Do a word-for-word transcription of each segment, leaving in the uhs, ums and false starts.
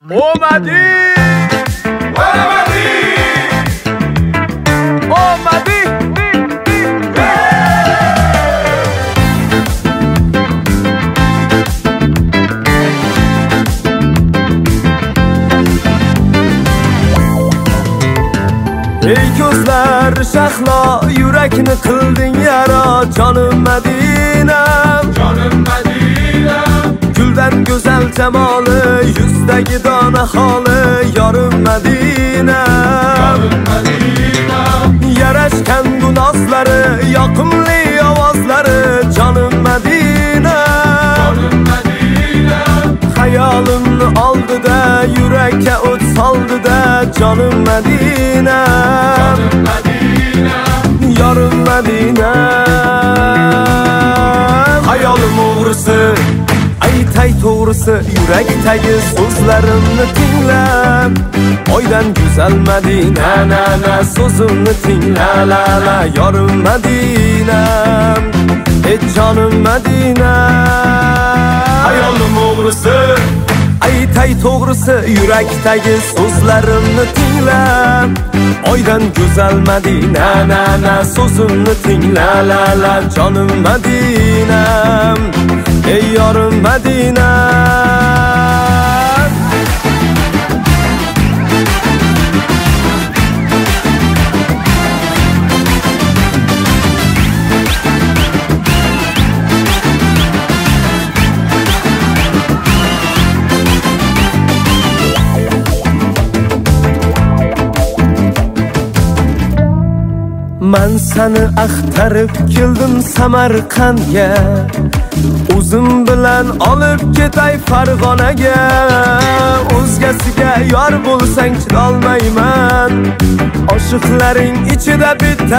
اومدی اومدی اومدی ey ko'zlar shahlo yurakni qilding yara jonim Madinam jonim Madinam guldan go'zal jamoli yuzdagi dona holi yorim Madinam yorim Madinam yarashgan bu nozlari yoqimli ovozlari jonim Madinam jonim Madinam hayolimni oldida yurakka o't soldida jonim Madinam jonim Madinam yorim Madinam hayolim o'g'risi aytay to'g'risi yurakdagi so'zlarimni tinglab oydan go'zal Madina na na so'zimni tingla la la yorim Madinam ey jonim Madina hayolim o'g'risi aytay to'g'risi yurakdagi so'zlarimni tinglab oydan go'zal Madina na na so'zimni tingla la la jonim Madinam ey yorim Madina man seni axtarib keldim Samarqandga o'zim bilan olib ketay Farg'onaga o'zgasiga yor bo'lsang chidolmayman oshiqlaring ichida bitta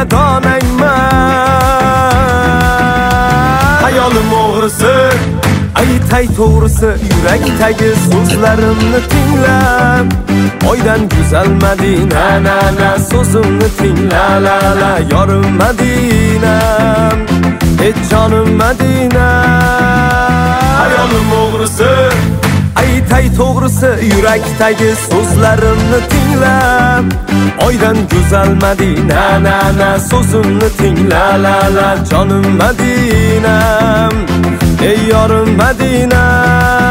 donangman hayolim o'g'risi aytay to'g'risi yurakdagi so'zlarimni tinglab oydan go'zal Madina na na so'zimni tingla la la yorim Madinam ey jonim Madina hayolim o'g'risi aytay to'g'risi yurakdagi so'zlarimni tinglab oydan go'zal Madina na na so'zimni tingla la la jonim Madinam ey yorim Madina